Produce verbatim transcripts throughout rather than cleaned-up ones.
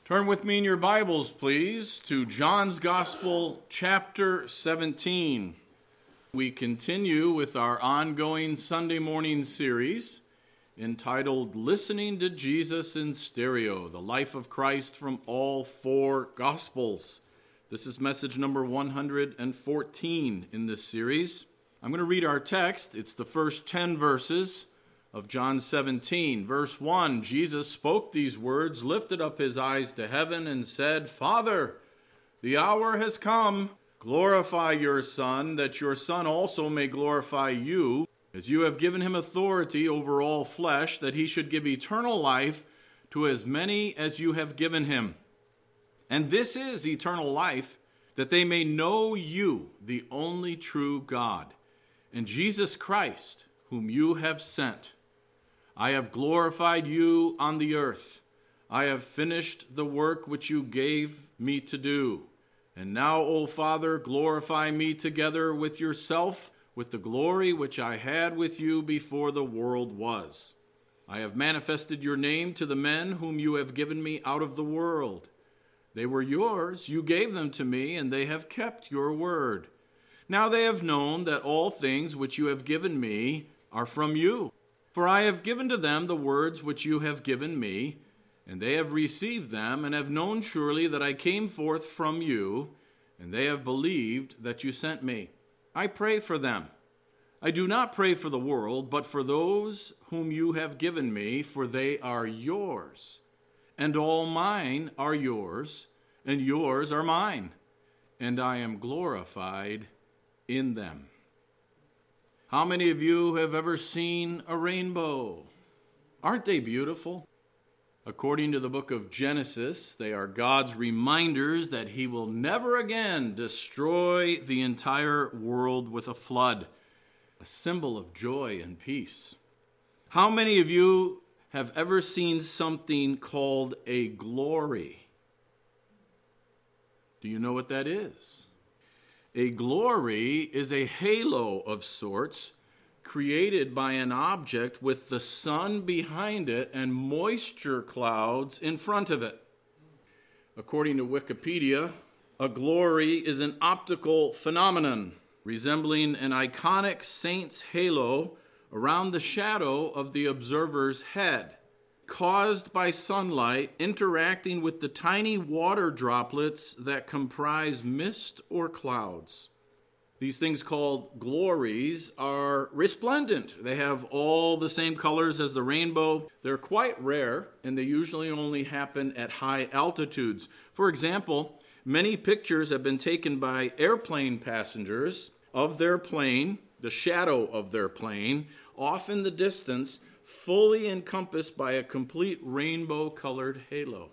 Turn with me in your Bibles, please, to John's Gospel, chapter seventeen. We continue with our ongoing Sunday morning series entitled Listening to Jesus in Stereo, the Life of Christ from All Four Gospels. This is message number one hundred fourteen in this series. I'm going to read our text. It's the first ten verses of John seventeen. Verse one, Jesus spoke these words, lifted up his eyes to heaven, and said, Father, the hour has come. Glorify your Son, that your Son also may glorify you, as you have given him authority over all flesh, that he should give eternal life to as many as you have given him. And this is eternal life, that they may know you, the only true God, and Jesus Christ, whom you have sent. I have glorified you on the earth. I have finished the work which you gave me to do. And now, O Father, glorify me together with yourself, with the glory which I had with you before the world was. I have manifested your name to the men whom you have given me out of the world. They were yours, you gave them to me, and they have kept your word. Now they have known that all things which you have given me are from you. For I have given to them the words which you have given me, and they have received them, and have known surely that I came forth from you, and they have believed that you sent me. I pray for them. I do not pray for the world, but for those whom you have given me, for they are yours. And all mine are yours, and yours are mine, and I am glorified in them. How many of you have ever seen a rainbow? Aren't they beautiful? According to the book of Genesis, they are God's reminders that he will never again destroy the entire world with a flood, a symbol of joy and peace. How many of you have ever seen something called a glory? Do you know what that is? A glory is a halo of sorts created by an object with the sun behind it and moisture clouds in front of it. According to Wikipedia, a glory is an optical phenomenon resembling an iconic saint's halo around the shadow of the observer's head, caused by sunlight interacting with the tiny water droplets that comprise mist or clouds. These things called glories are resplendent. They have all the same colors as the rainbow. They're quite rare, and they usually only happen at high altitudes. For example, many pictures have been taken by airplane passengers of their plane, the shadow of their plane, off in the distance, fully encompassed by a complete rainbow-colored halo.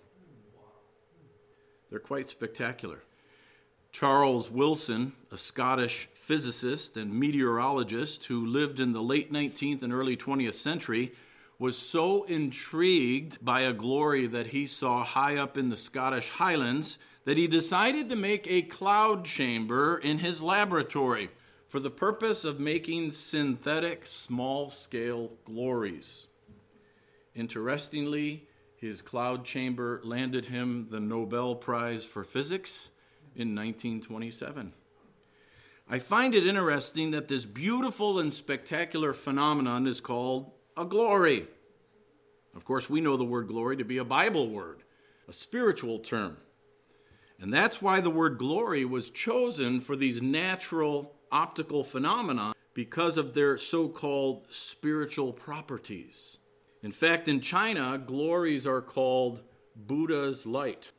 They're quite spectacular. Charles Wilson, a Scottish physicist and meteorologist who lived in the late nineteenth and early twentieth century, was so intrigued by a glory that he saw high up in the Scottish Highlands that he decided to make a cloud chamber in his laboratory for the purpose of making synthetic small-scale glories. Interestingly, his cloud chamber landed him the Nobel Prize for Physics in nineteen twenty-seven. I find it interesting that this beautiful and spectacular phenomenon is called a glory. Of course, we know the word glory to be a Bible word, a spiritual term. And that's why the word glory was chosen for these natural optical phenomena, because of their so-called spiritual properties. In fact, in China, glories are called Buddha's light.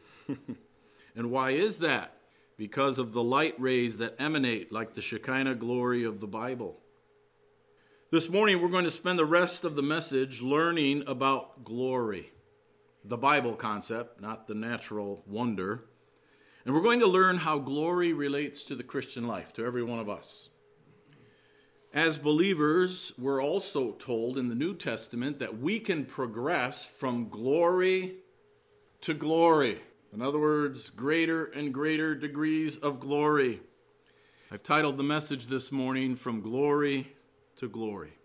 And why is that? Because of the light rays that emanate like the Shekinah glory of the Bible. This morning, we're going to spend the rest of the message learning about glory, the Bible concept, not the natural wonder. And we're going to learn how glory relates to the Christian life, to every one of us. As believers, we're also told in the New Testament that we can progress from glory to glory. In other words, greater and greater degrees of glory. I've titled the message this morning, From Glory to Glory.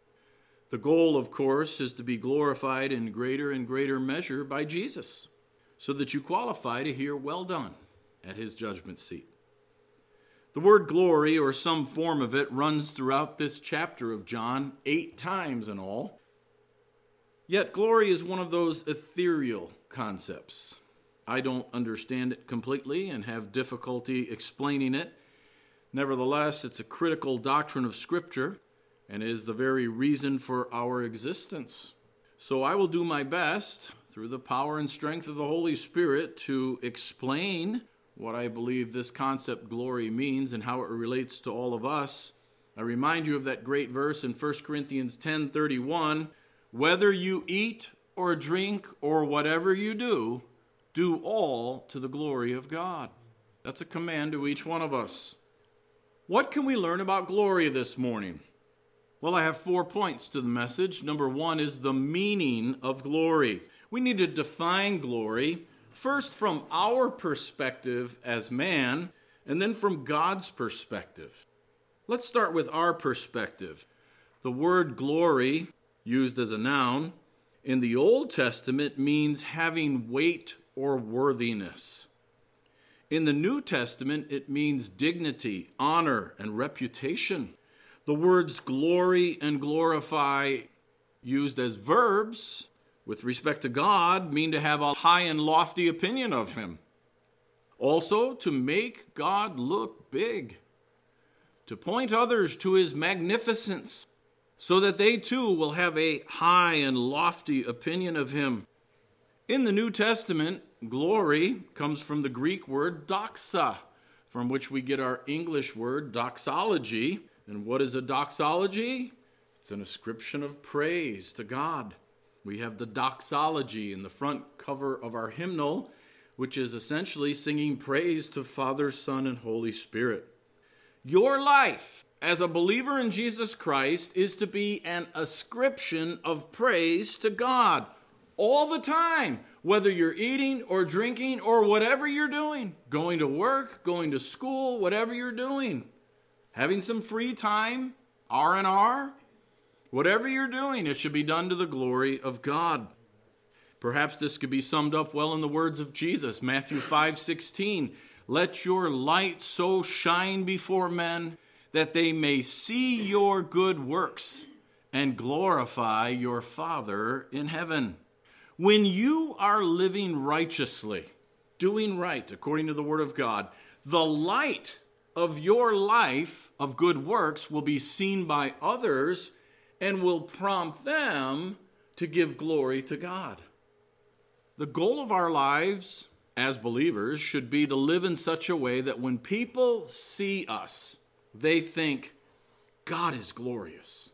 The goal, of course, is to be glorified in greater and greater measure by Jesus. so that you qualify to hear well done at his judgment seat. The word glory, or some form of it, runs throughout this chapter of John, eight times in all. Yet glory is one of those ethereal concepts. I don't understand it completely and have difficulty explaining it. Nevertheless, it's a critical doctrine of Scripture and is the very reason for our existence. So I will do my best, through the power and strength of the Holy Spirit, to explain what I believe this concept glory means and how it relates to all of us. I remind you of that great verse in First Corinthians ten thirty-one, whether you eat or drink or whatever you do, do all to the glory of God. That's a command to each one of us. What can we learn about glory this morning? Well, I have four points to the message. Number one is the meaning of glory. We need to define glory first from our perspective as man, and then from God's perspective. Let's start with our perspective. The word glory, used as a noun, in the Old Testament means having weight or worthiness. In the New Testament, it means dignity, honor, and reputation. The words glory and glorify, used as verbs, with respect to God, mean to have a high and lofty opinion of him. Also, to make God look big, to point others to his magnificence, so that they too will have a high and lofty opinion of him. In the New Testament, glory comes from the Greek word doxa, from which we get our English word doxology. And what is a doxology? It's an ascription of praise to God. We have the doxology in the front cover of our hymnal, which is essentially singing praise to Father, Son, and Holy Spirit. Your life as a believer in Jesus Christ is to be an ascription of praise to God all the time, whether you're eating or drinking or whatever you're doing, going to work, going to school, whatever you're doing, having some free time, R and R. Whatever you're doing, it should be done to the glory of God. Perhaps this could be summed up well in the words of Jesus, Matthew five sixteen. Let your light so shine before men that they may see your good works and glorify your Father in heaven. When you are living righteously, doing right according to the Word of God, the light of your life of good works will be seen by others and will prompt them to give glory to God. The goal of our lives as believers should be to live in such a way that when people see us, they think, God is glorious.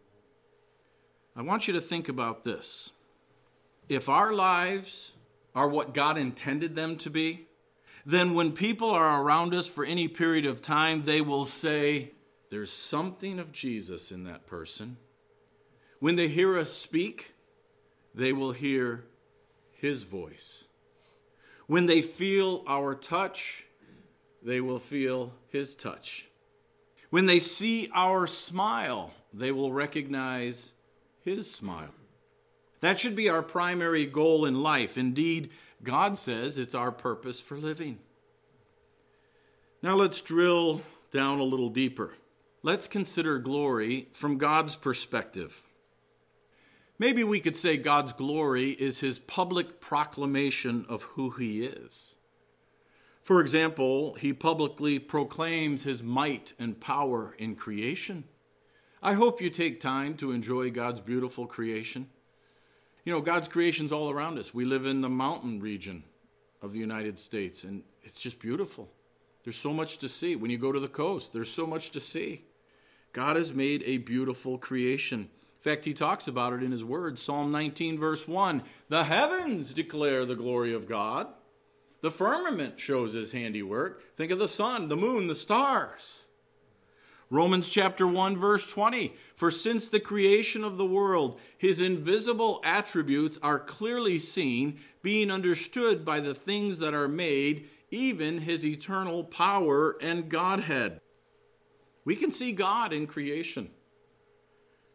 I want you to think about this. If our lives are what God intended them to be, then when people are around us for any period of time, they will say, there's something of Jesus in that person. When they hear us speak, they will hear his voice. When they feel our touch, they will feel his touch. When they see our smile, they will recognize his smile. That should be our primary goal in life. Indeed, God says it's our purpose for living. Now let's drill down a little deeper. Let's consider glory from God's perspective. Maybe we could say God's glory is his public proclamation of who he is. For example, he publicly proclaims his might and power in creation. I hope you take time to enjoy God's beautiful creation. You know, God's creation's all around us. We live in the mountain region of the United States, and it's just beautiful. There's so much to see. When you go to the coast, there's so much to see. God has made a beautiful creation. In fact, he talks about it in his word, Psalm nineteen, verse one. The heavens declare the glory of God. The firmament shows his handiwork. Think of the sun, the moon, the stars. Romans chapter one, verse twenty. For since the creation of the world, his invisible attributes are clearly seen, being understood by the things that are made, even his eternal power and Godhead. We can see God in creation.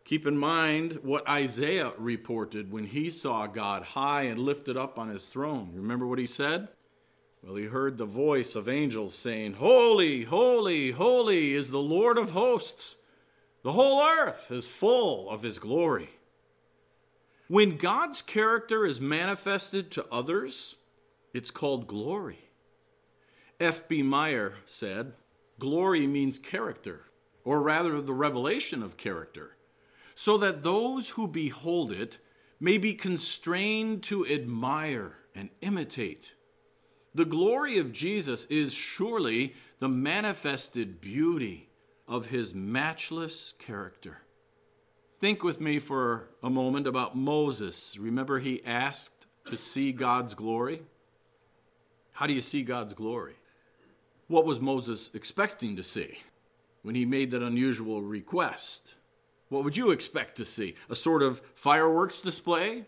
Keep in mind what Isaiah reported when he saw God high and lifted up on his throne. Remember what he said? Well, he heard the voice of angels saying, "Holy, holy, holy is the Lord of hosts. The whole earth is full of his glory." When God's character is manifested to others, it's called glory. F B Meyer said, "Glory means character, or rather the revelation of character, so that those who behold it may be constrained to admire and imitate." The glory of Jesus is surely the manifested beauty of his matchless character. Think with me for a moment about Moses. Remember, he asked to see God's glory? How do you see God's glory? What was Moses expecting to see when he made that unusual request? What would you expect to see? A sort of fireworks display?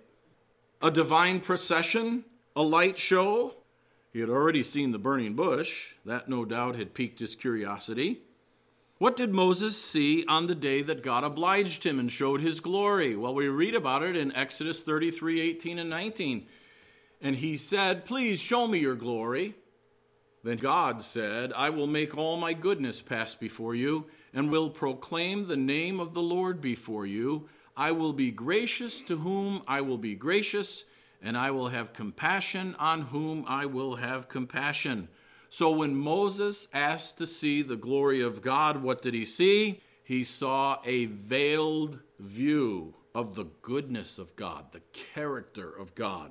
A divine procession? A light show? He had already seen the burning bush. That no doubt had piqued his curiosity. What did Moses see on the day that God obliged him and showed his glory? Well, we read about it in Exodus thirty-three, eighteen and nineteen. And he said, "Please show me your glory." Then God said, "I will make all my goodness pass before you, and will proclaim the name of the Lord before you. I will be gracious to whom I will be gracious, and I will have compassion on whom I will have compassion." So when Moses asked to see the glory of God, what did he see? He saw a veiled view of the goodness of God, the character of God.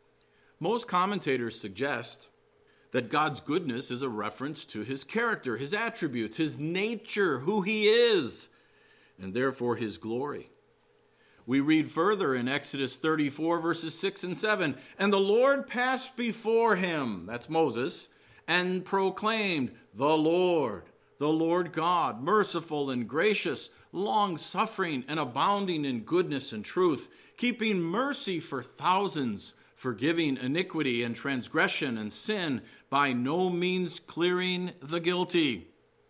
Most commentators suggest that God's goodness is a reference to his character, his attributes, his nature, who he is, and therefore his glory. We read further in Exodus thirty-four, verses six and seven, "And the Lord passed before him," that's Moses, "and proclaimed, 'The Lord, the Lord God, merciful and gracious, long-suffering and abounding in goodness and truth, keeping mercy for thousands, forgiving iniquity and transgression and sin, by no means clearing the guilty.'"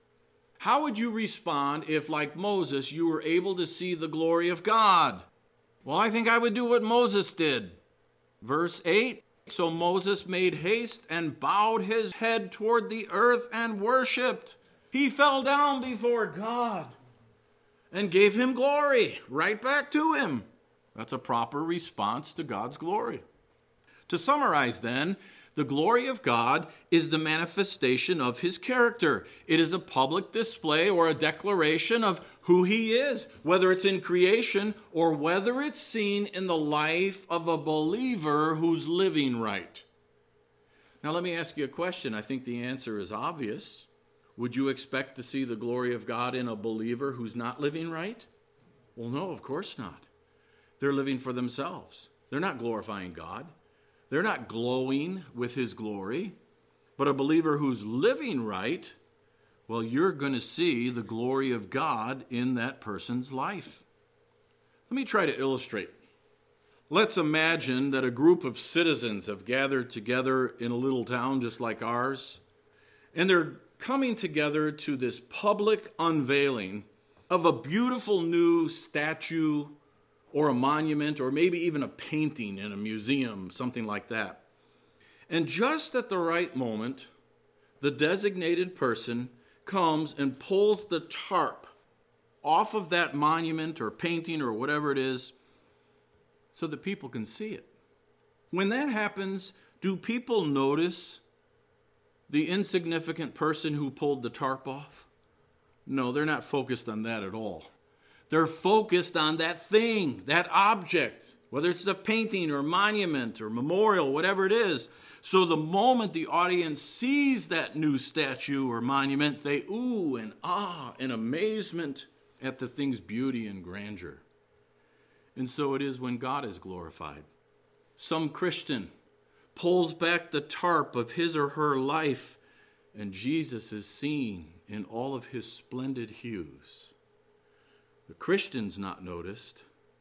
How would you respond if, like Moses, you were able to see the glory of God? Well, I think I would do what Moses did. Verse eight, "So Moses made haste and bowed his head toward the earth and worshiped." He fell down before God and gave him glory right back to him. That's a proper response to God's glory. To summarize then, the glory of God is the manifestation of his character. It is a public display or a declaration of who he is, whether it's in creation or whether it's seen in the life of a believer who's living right. Now let me ask you a question. I think the answer is obvious. Would you expect to see the glory of God in a believer who's not living right? Well, no, of course not. They're living for themselves. They're not glorifying God. They're not glowing with his glory. But a believer who's living right, well, you're going to see the glory of God in that person's life. Let me try to illustrate. Let's imagine that a group of citizens have gathered together in a little town just like ours, and they're coming together to this public unveiling of a beautiful new statue or a monument, or maybe even a painting in a museum, something like that. And just at the right moment, the designated person comes and pulls the tarp off of that monument or painting or whatever it is so that people can see it. When that happens, do people notice the insignificant person who pulled the tarp off? No, they're not focused on that at all. They're focused on that thing, that object, whether it's the painting or monument or memorial, whatever it is. So the moment the audience sees that new statue or monument, they ooh and ah in amazement at the thing's beauty and grandeur. And so it is when God is glorified. Some Christian pulls back the tarp of his or her life, and Jesus is seen in all of his splendid hues. The Christian's not noticed.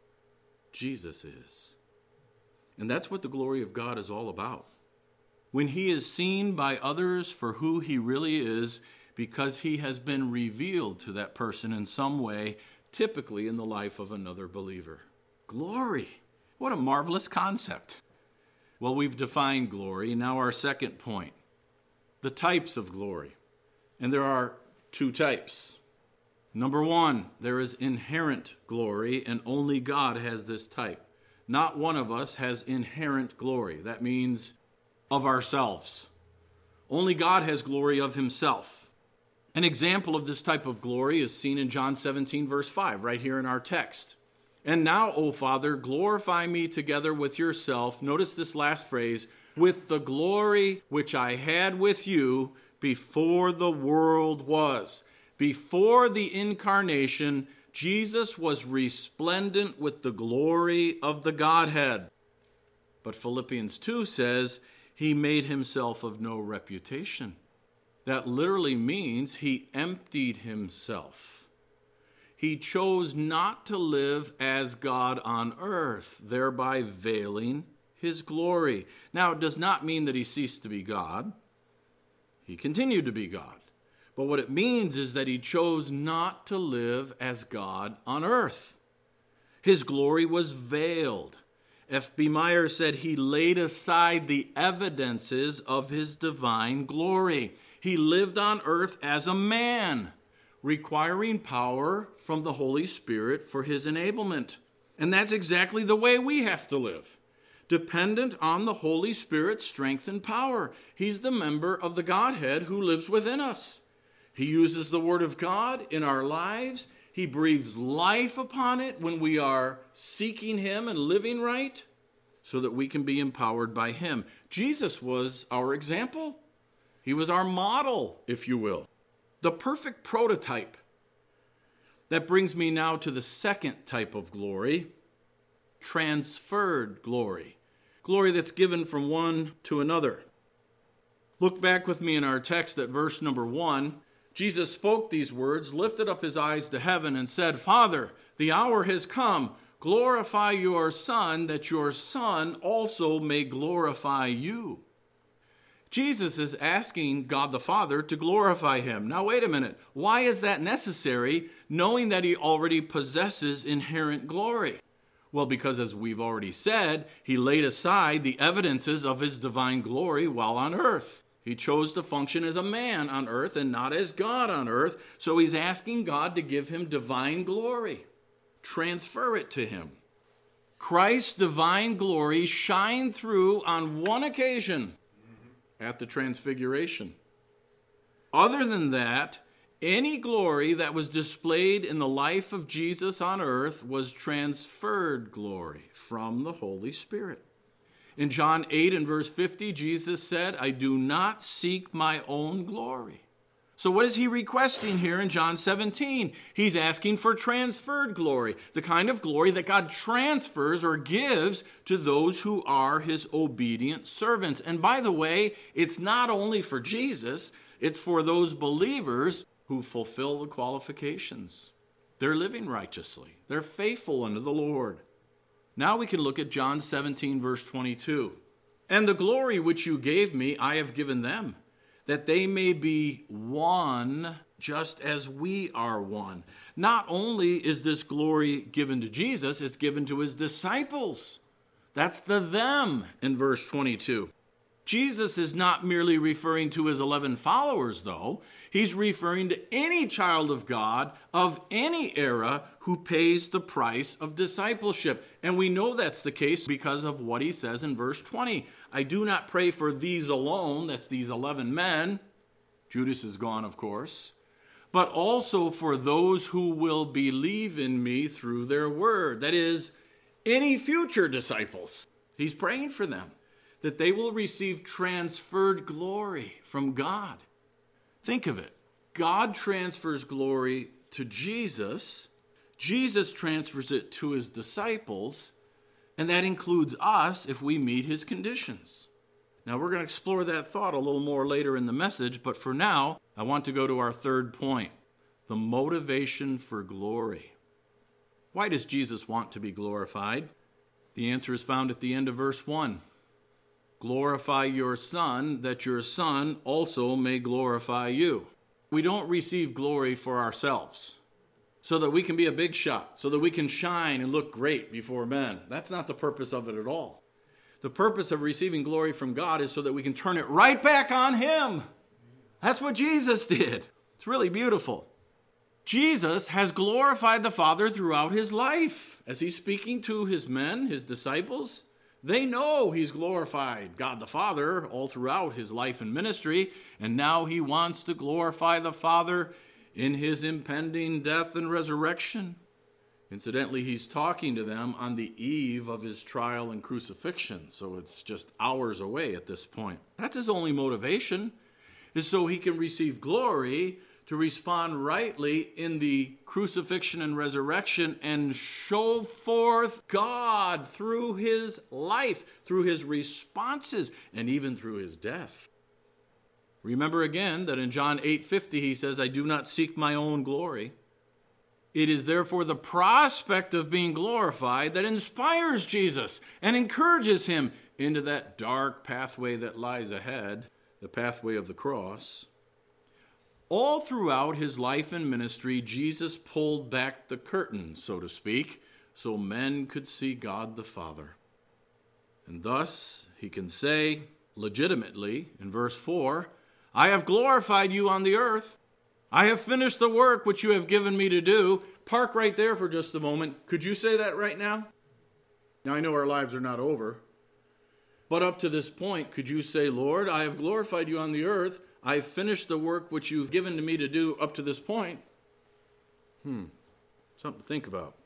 Jesus is. And that's what the glory of God is all about. When he is seen by others for who he really is, because he has been revealed to that person in some way, typically in the life of another believer. Glory. What a marvelous concept. Well, we've defined glory. Now our second point, the types of glory. And there are two types. Number one, there is inherent glory, and only God has this type. Not one of us has inherent glory. That means of ourselves. Only God has glory of himself. An example of this type of glory is seen in John seventeen, verse five, right here in our text. And now, O Father, glorify me together with yourself. Notice this last phrase, with the glory which I had with you before the world was. Before the incarnation, Jesus was resplendent with the glory of the Godhead. But Philippians two says, he made himself of no reputation. That literally means he emptied himself. He chose not to live as God on earth, thereby veiling his glory. Now, it does not mean that he ceased to be God. He continued to be God. But what it means is that he chose not to live as God on earth. His glory was veiled. F B Meyer said he laid aside the evidences of his divine glory. He lived on earth as a man, requiring power from the Holy Spirit for his enablement. And that's exactly the way we have to live, dependent on the Holy Spirit's strength and power. He's the member of the Godhead who lives within us. He uses the Word of God in our lives. He breathes life upon it when we are seeking him and living right so that we can be empowered by him. Jesus was our example. He was our model, if you will. The perfect prototype. That brings me now to the second type of glory, transferred glory. Glory that's given from one to another. Look back with me in our text at verse number one. Jesus spoke these words, lifted up his eyes to heaven, and said, Father, the hour has come. Glorify your Son, that your Son also may glorify you. Jesus is asking God the Father to glorify him. Now, wait a minute. Why is that necessary, knowing that he already possesses inherent glory? Well, because as we've already said, he laid aside the evidences of his divine glory while on earth. He chose to function as a man on earth and not as God on earth. So he's asking God to give him divine glory. Transfer it to him. Christ's divine glory shined through on one occasion at the Transfiguration. Other than that, any glory that was displayed in the life of Jesus on earth was transferred glory from the Holy Spirit. In John eight and verse fifty, Jesus said, I do not seek my own glory. So what is he requesting here in John seventeen? He's asking for transferred glory, the kind of glory that God transfers or gives to those who are his obedient servants. And by the way, it's not only for Jesus, it's for those believers who fulfill the qualifications. They're living righteously. They're faithful unto the Lord. Now we can look at John seventeen, verse twenty-two. And the glory which you gave me, I have given them, that they may be one just as we are one. Not only is this glory given to Jesus, it's given to his disciples. That's the them in verse twenty-two. Jesus is not merely referring to his eleven followers, though. He's referring to any child of God of any era who pays the price of discipleship. And we know that's the case because of what he says in verse twenty. I do not pray for these alone, that's these eleven men. Judas is gone, of course. But also for those who will believe in me through their word. That is, any future disciples. He's praying for them, that they will receive transferred glory from God. Think of it. God transfers glory to Jesus. Jesus transfers it to his disciples, and that includes us if we meet his conditions. Now, we're going to explore that thought a little more later in the message, but for now, I want to go to our third point, the motivation for glory. Why does Jesus want to be glorified? The answer is found at the end of verse one. Glorify your Son, that your Son also may glorify you. We don't receive glory for ourselves. so that we can be a big shot, so that we can shine and look great before men. That's not the purpose of it at all. The purpose of receiving glory from God is so that we can turn it right back on him. That's what Jesus did. It's really beautiful. Jesus has glorified the Father throughout his life. As he's speaking to his men, his disciples, they know he's glorified God the Father all throughout his life and ministry, and now he wants to glorify the Father in his impending death and resurrection. Incidentally, he's talking to them on the eve of his trial and crucifixion, so it's just hours away at this point. That's his only motivation, is so he can receive glory to respond rightly in the crucifixion and resurrection and show forth God through his life, through his responses, and even through his death. Remember again that in John eight fifty he says, I do not seek my own glory. It is therefore the prospect of being glorified that inspires Jesus and encourages him into that dark pathway that lies ahead, the pathway of the cross. All throughout his life and ministry, Jesus pulled back the curtain, so to speak, so men could see God the Father. And thus he can say legitimately in verse four, I have glorified you on the earth. I have finished the work which you have given me to do. Park right there for just a moment. Could you say that right now? Now I know our lives are not over. But up to this point, could you say, Lord, I have glorified you on the earth. I have finished the work which you've given to me to do up to this point. Hmm, something to think about.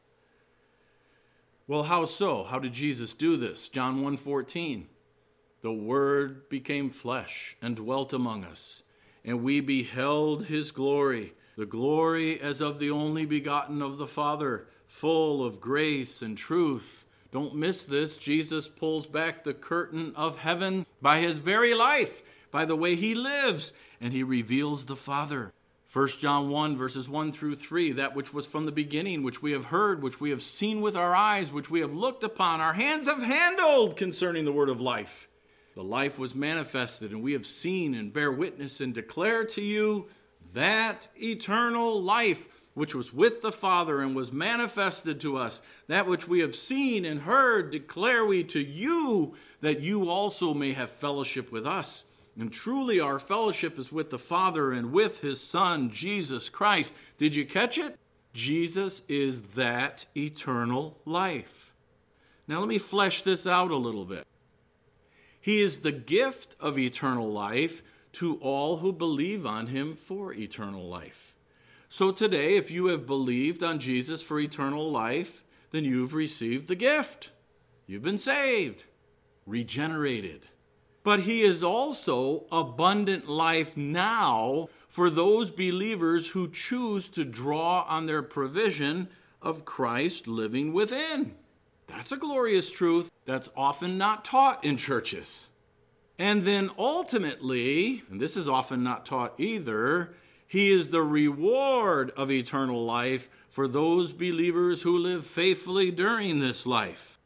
Well, how so? How did Jesus do this? John one fourteen. The Word became flesh and dwelt among us, and we beheld his glory, the glory as of the only begotten of the Father, full of grace and truth. Don't miss this. Jesus pulls back the curtain of heaven by his very life, by the way he lives, and he reveals the Father. First John one, verses one through three, that which was from the beginning, which we have heard, which we have seen with our eyes, which we have looked upon, our hands have handled concerning the word of life. The life was manifested, and we have seen and bear witness and declare to you that eternal life which was with the Father and was manifested to us. That which we have seen and heard declare we to you, that you also may have fellowship with us. And truly our fellowship is with the Father and with his Son, Jesus Christ. Did you catch it? Jesus is that eternal life. Now let me flesh this out a little bit. He is the gift of eternal life to all who believe on him for eternal life. So today, if you have believed on Jesus for eternal life, then you've received the gift. You've been saved, regenerated. But he is also abundant life now for those believers who choose to draw on their provision of Christ living within. That's a glorious truth that's often not taught in churches. And then ultimately, and this is often not taught either, he is the reward of eternal life for those believers who live faithfully during this life.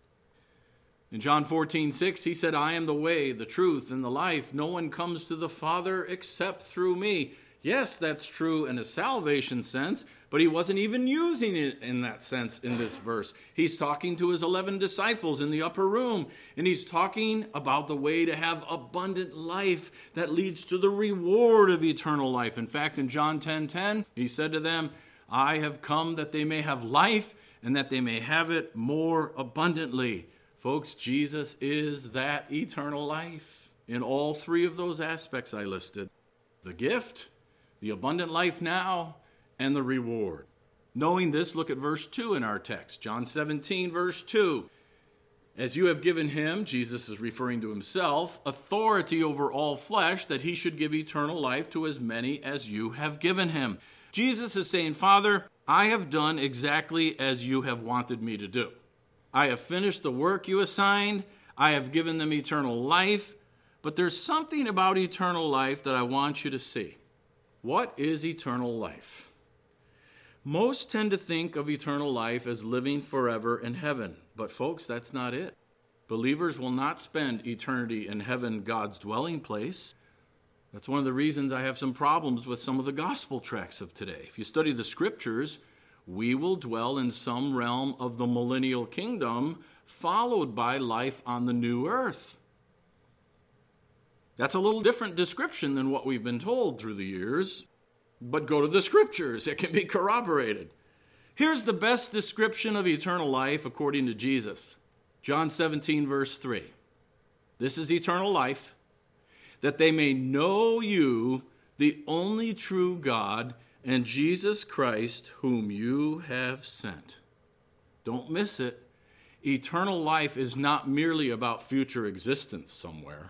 In John fourteen six, he said, I am the way, the truth, and the life. No one comes to the Father except through me. Yes, that's true in a salvation sense, but he wasn't even using it in that sense in this verse. He's talking to his eleven disciples in the upper room, and he's talking about the way to have abundant life that leads to the reward of eternal life. In fact, in John ten ten, he said to them, I have come that they may have life and that they may have it more abundantly. Folks, Jesus is that eternal life in all three of those aspects I listed. The gift, the abundant life now, and the reward. Knowing this, look at verse two in our text. John seventeen, verse two. As you have given him, Jesus is referring to himself, authority over all flesh, that he should give eternal life to as many as you have given him. Jesus is saying, Father, I have done exactly as you have wanted me to do. I have finished the work you assigned. I have given them eternal life. But there's something about eternal life that I want you to see. What is eternal life? Most tend to think of eternal life as living forever in heaven. But folks, that's not it. Believers will not spend eternity in heaven, God's dwelling place. That's one of the reasons I have some problems with some of the gospel tracts of today. If you study the scriptures, we will dwell in some realm of the millennial kingdom, followed by life on the new earth. That's a little different description than what we've been told through the years, but go to the scriptures. It can be corroborated. Here's the best description of eternal life according to Jesus. John seventeen, verse three. This is eternal life, that they may know you, the only true God, and Jesus Christ, whom you have sent. Don't miss it. Eternal life is not merely about future existence somewhere.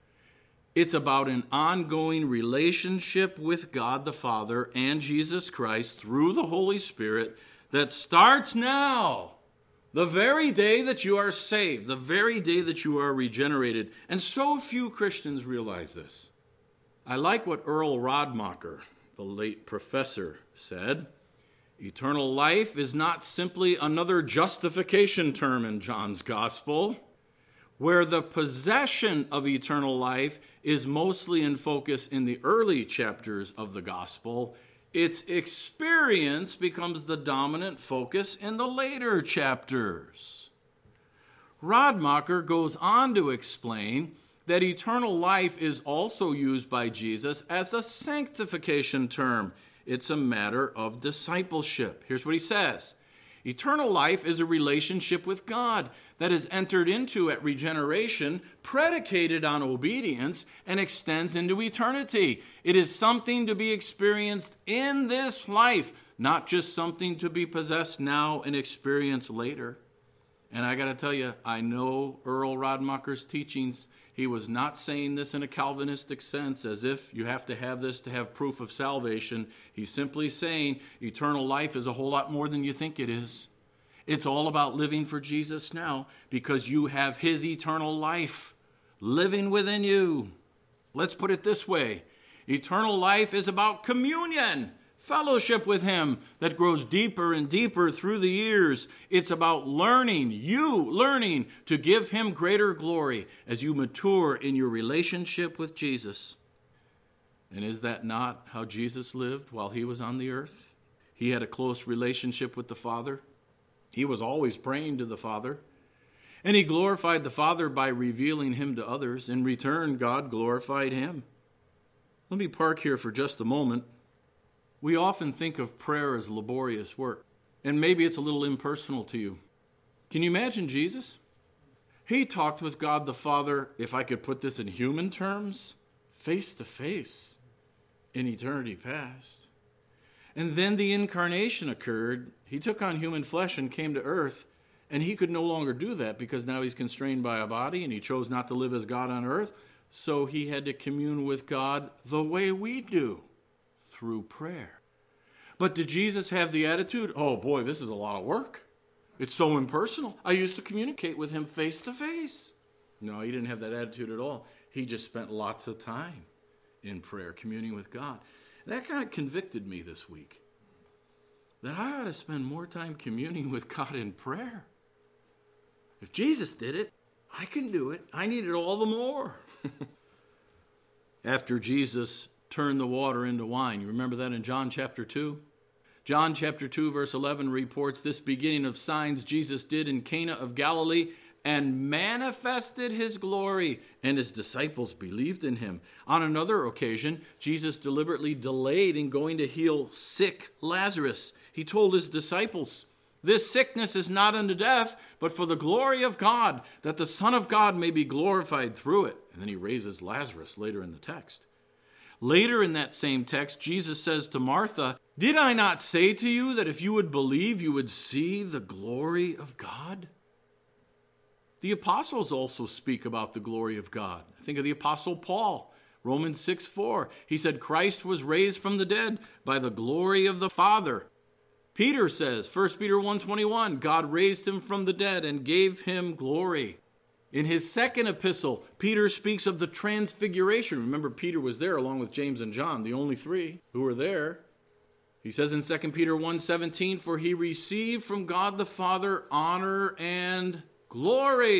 It's about an ongoing relationship with God the Father and Jesus Christ through the Holy Spirit that starts now, the very day that you are saved, the very day that you are regenerated. And so few Christians realize this. I like what Earl Radmacher, the late professor, said. Eternal life is not simply another justification term in John's gospel, where the possession of eternal life is mostly in focus in the early chapters of the gospel. Its experience becomes the dominant focus in the later chapters. Radmacher goes on to explain that eternal life is also used by Jesus as a sanctification term. It's a matter of discipleship. Here's what he says. Eternal life is a relationship with God that is entered into at regeneration, predicated on obedience, and extends into eternity. It is something to be experienced in this life, not just something to be possessed now and experienced later. And I got to tell you, I know Earl Radmacher's teachings. He was not saying this in a Calvinistic sense, as if you have to have this to have proof of salvation. He's simply saying eternal life is a whole lot more than you think it is. It's all about living for Jesus now because you have his eternal life living within you. Let's put it this way. Eternal life is about communion, fellowship with him that grows deeper and deeper through the years. It's about learning, you learning to give him greater glory as you mature in your relationship with Jesus. And is that not how Jesus lived while he was on the earth? He had a close relationship with the Father. He was always praying to the Father. And he glorified the Father by revealing him to others. In return, God glorified him. Let me park here for just a moment. We often think of prayer as laborious work, and maybe it's a little impersonal to you. Can you imagine Jesus? He talked with God the Father, if I could put this in human terms, face to face in eternity past. And then the incarnation occurred. He took on human flesh and came to earth, and he could no longer do that because now he's constrained by a body, and he chose not to live as God on earth, so he had to commune with God the way we do. Through prayer. But did Jesus have the attitude, oh boy, this is a lot of work. It's so impersonal. I used to communicate with him face to face. No, he didn't have that attitude at all. He just spent lots of time in prayer, communing with God. That kind of convicted me this week. That I ought to spend more time communing with God in prayer. If Jesus did it, I can do it. I need it all the more. After Jesus turn the water into wine. You remember that in John chapter two? John chapter two, verse eleven reports this beginning of signs Jesus did in Cana of Galilee and manifested his glory, and his disciples believed in him. On another occasion, Jesus deliberately delayed in going to heal sick Lazarus. He told his disciples, this sickness is not unto death, but for the glory of God, that the Son of God may be glorified through it. And then he raises Lazarus later in the text. Later in that same text, Jesus says to Martha, did I not say to you that if you would believe, you would see the glory of God? The apostles also speak about the glory of God. Think of the apostle Paul, Romans six four. He said Christ was raised from the dead by the glory of the Father. Peter says, First Peter one twenty-one, God raised him from the dead and gave him glory. In his second epistle, Peter speaks of the transfiguration. Remember, Peter was there along with James and John, the only three who were there. He says in Second Peter one seventeen, for he received from God the Father honor and glory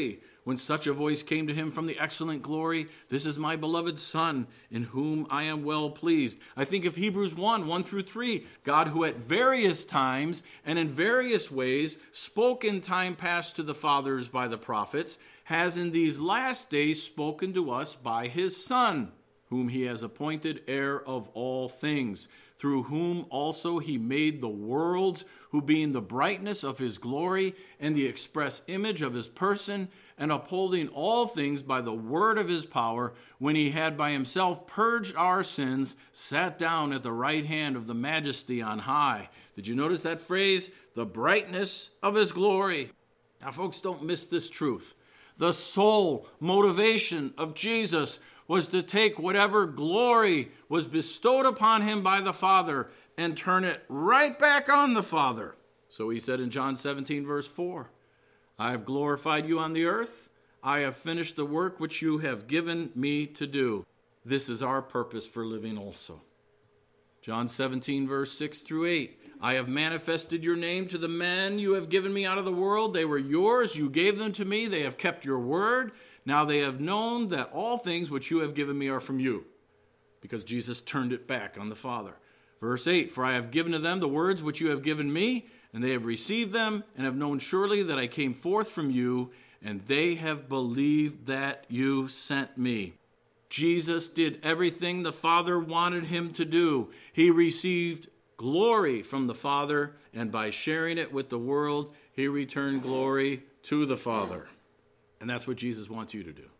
when such a voice came to him from the excellent glory, "This is my beloved Son, in whom I am well pleased." I think of Hebrews one, one through three. God, who at various times and in various ways spoke in time past to the fathers by the prophets, has in these last days spoken to us by his Son, whom he has appointed heir of all things, through whom also he made the worlds, who being the brightness of his glory and the express image of his person, and upholding all things by the word of his power, when he had by himself purged our sins, sat down at the right hand of the majesty on high. Did you notice that phrase? The brightness of his glory. Now, folks, don't miss this truth. The sole motivation of Jesus was to take whatever glory was bestowed upon him by the Father and turn it right back on the Father. So he said in John seventeen, verse four, "I have glorified you on the earth. I have finished the work which you have given me to do." This is our purpose for living also. John seventeen, verse six through eight, "I have manifested your name to the men you have given me out of the world. They were yours. You gave them to me. They have kept your word. Now they have known that all things which you have given me are from you." Because Jesus turned it back on the Father. Verse eight, "For I have given to them the words which you have given me, and they have received them, and have known surely that I came forth from you, and they have believed that you sent me." Jesus did everything the Father wanted him to do. He received glory from the Father, and by sharing it with the world, he returned glory to the Father. And that's what Jesus wants you to do.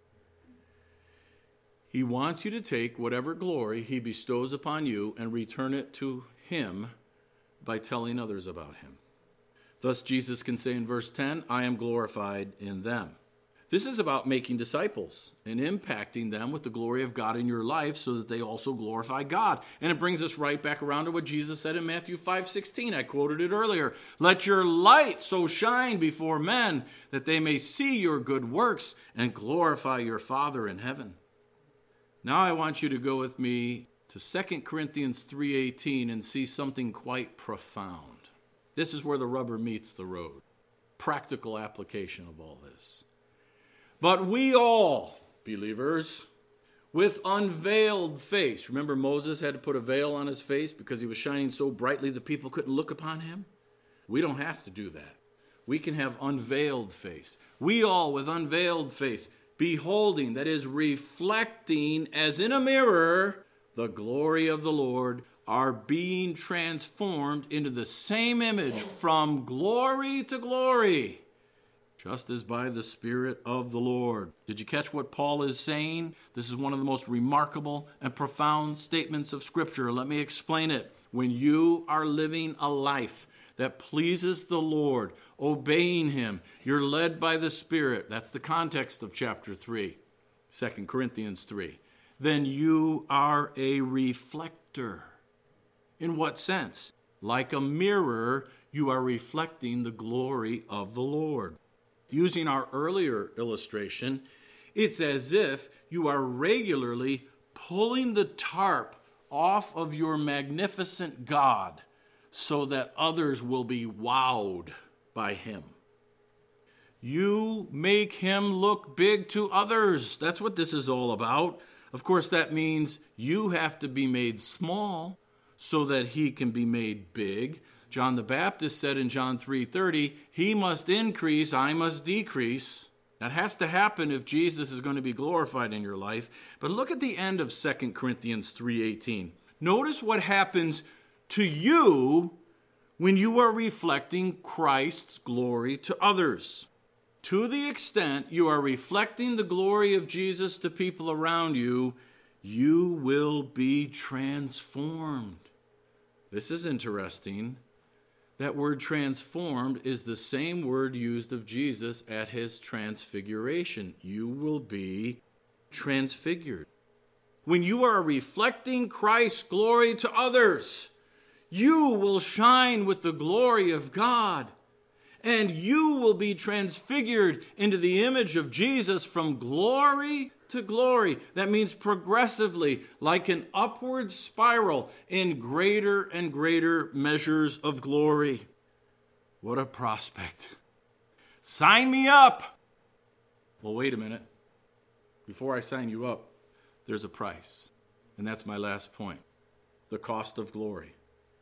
He wants you to take whatever glory he bestows upon you and return it to him by telling others about him. Thus, Jesus can say in verse ten, "I am glorified in them." This is about making disciples and impacting them with the glory of God in your life so that they also glorify God. And it brings us right back around to what Jesus said in Matthew five sixteen. I quoted it earlier. "Let your light so shine before men that they may see your good works and glorify your Father in heaven." Now I want you to go with me to Second Corinthians three eighteen and see something quite profound. This is where the rubber meets the road. Practical application of all this. "But we all, believers, with unveiled face." Remember, Moses had to put a veil on his face because he was shining so brightly the people couldn't look upon him? We don't have to do that. We can have unveiled face. "We all with unveiled face, beholding," that is, reflecting as in a mirror, "the glory of the Lord, are being transformed into the same image from glory to glory, just as by the Spirit of the Lord." Did you catch what Paul is saying? This is one of the most remarkable and profound statements of Scripture. Let me explain it. When you are living a life that pleases the Lord, obeying him, you're led by the Spirit. That's the context of chapter three, Second Corinthians three. Then you are a reflector. In what sense? Like a mirror, you are reflecting the glory of the Lord. Using our earlier illustration, it's as if you are regularly pulling the tarp off of your magnificent God so that others will be wowed by him. You make him look big to others. That's what this is all about. Of course, that means you have to be made small so that he can be made big. John the Baptist said in John three thirty, "He must increase, I must decrease." That has to happen if Jesus is going to be glorified in your life. But look at the end of Second Corinthians three eighteen. Notice what happens to you when you are reflecting Christ's glory to others. To the extent you are reflecting the glory of Jesus to people around you, you will be transformed. This is interesting. That word transformed is the same word used of Jesus at his transfiguration. You will be transfigured. When you are reflecting Christ's glory to others, you will shine with the glory of God, and you will be transfigured into the image of Jesus from glory to glory. That means progressively, like an upward spiral, in greater and greater measures of glory. What a prospect. Sign me up. Well, wait a minute. Before I sign you up, there's a price. And that's my last point. The cost of glory.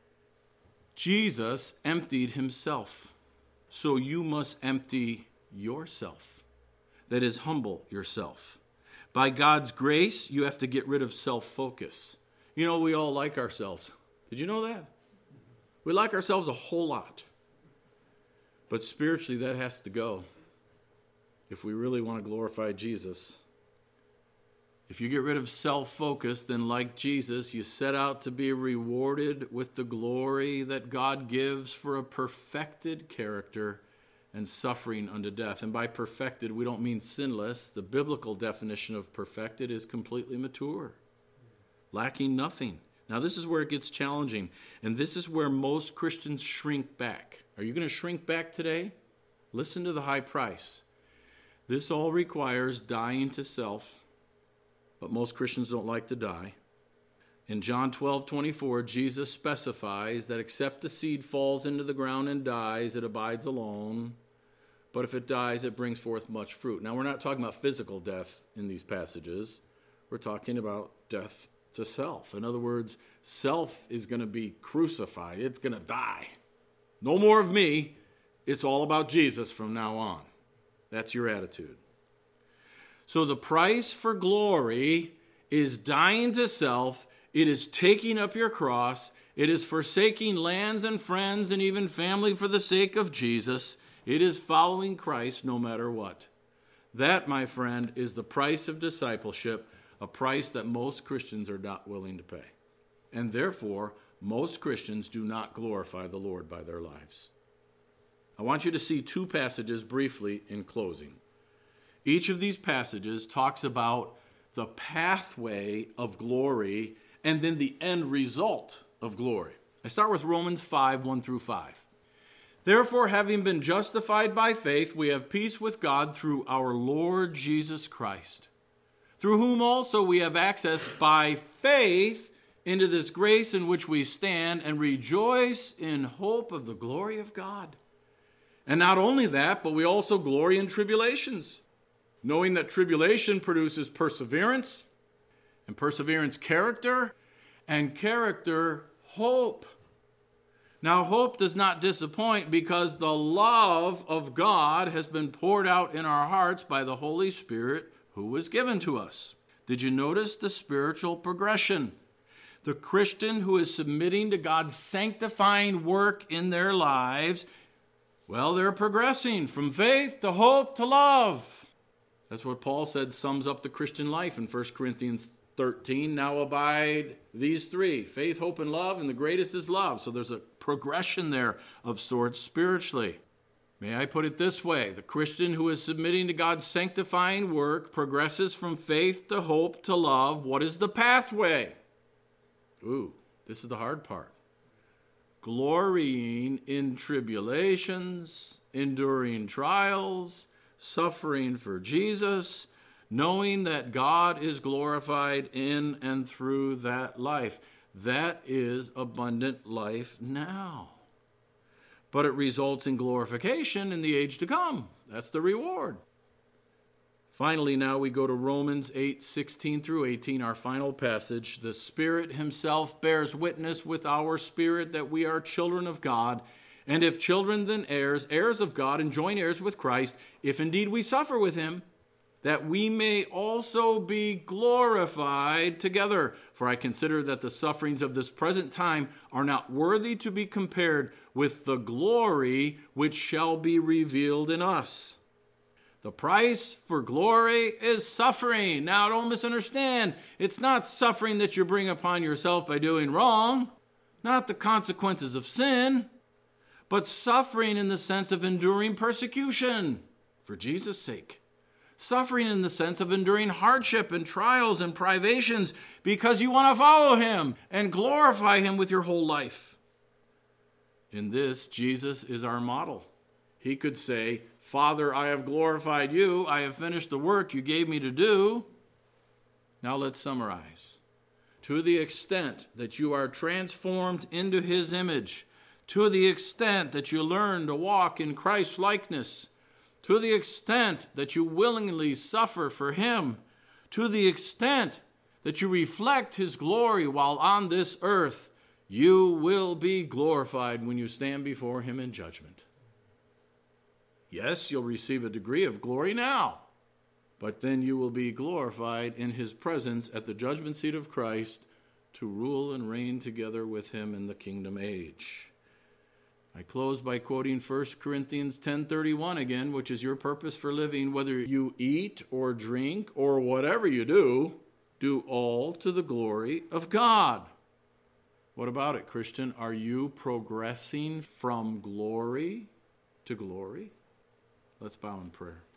Jesus emptied himself. So you must empty yourself. That is, humble yourself. By God's grace, you have to get rid of self-focus. You know, we all like ourselves. Did you know that? We like ourselves a whole lot. But spiritually, that has to go. If we really want to glorify Jesus. If you get rid of self-focus, then like Jesus, you set out to be rewarded with the glory that God gives for a perfected character and suffering unto death. And by perfected, we don't mean sinless. The biblical definition of perfected is completely mature, lacking nothing. Now, this is where it gets challenging, and this is where most Christians shrink back. Are you going to shrink back today? Listen to the high price. This all requires dying to self, but most Christians don't like to die. In John twelve twenty-four, Jesus specifies that except the seed falls into the ground and dies, it abides alone. But if it dies, it brings forth much fruit. Now, we're not talking about physical death in these passages. We're talking about death to self. In other words, self is going to be crucified. It's going to die. No more of me. It's all about Jesus from now on. That's your attitude. So the price for glory is dying to self. It is taking up your cross. It is forsaking lands and friends and even family for the sake of Jesus. It is following Christ no matter what. That, my friend, is the price of discipleship, a price that most Christians are not willing to pay. And therefore, most Christians do not glorify the Lord by their lives. I want you to see two passages briefly in closing. Each of these passages talks about the pathway of glory and then the end result of glory. I start with Romans five, one through five. Therefore, having been justified by faith, we have peace with God through our Lord Jesus Christ, through whom also we have access by faith into this grace in which we stand and rejoice in hope of the glory of God. And not only that, but we also glory in tribulations, knowing that tribulation produces perseverance, and perseverance character, and character hope. Now, hope does not disappoint because the love of God has been poured out in our hearts by the Holy Spirit who was given to us. Did you notice the spiritual progression? The Christian who is submitting to God's sanctifying work in their lives, well, they're progressing from faith to hope to love. That's what Paul said sums up the Christian life in First Corinthians thirteen. Now abide these three, faith, hope, and love, and the greatest is love. So there's a progression there of sorts spiritually. May I put it this way? The Christian who is submitting to God's sanctifying work progresses from faith to hope to love. What is the pathway? Ooh, this is the hard part. Glorying in tribulations, enduring trials, suffering for Jesus, knowing that God is glorified in and through that life. That is abundant life now. But it results in glorification in the age to come. That's the reward. Finally, now we go to Romans eight, sixteen through eighteen, our final passage. The Spirit himself bears witness with our spirit that we are children of God. And if children, then heirs, heirs of God, and joint heirs with Christ, if indeed we suffer with him, that we may also be glorified together. For I consider that the sufferings of this present time are not worthy to be compared with the glory which shall be revealed in us. The price for glory is suffering. Now, don't misunderstand. It's not suffering that you bring upon yourself by doing wrong, not the consequences of sin, but suffering in the sense of enduring persecution for Jesus' sake. Suffering in the sense of enduring hardship and trials and privations because you want to follow him and glorify him with your whole life. In this, Jesus is our model. He could say, Father, I have glorified you. I have finished the work you gave me to do. Now let's summarize. To the extent that you are transformed into his image, to the extent that you learn to walk in Christ's likeness, to the extent that you willingly suffer for him, to the extent that you reflect his glory while on this earth, you will be glorified when you stand before him in judgment. Yes, you'll receive a degree of glory now, but then you will be glorified in his presence at the judgment seat of Christ to rule and reign together with him in the kingdom age. I close by quoting First Corinthians ten thirty-one again, which is your purpose for living. Whether you eat or drink or whatever you do, do all to the glory of God. What about it, Christian? Are you progressing from glory to glory? Let's bow in prayer.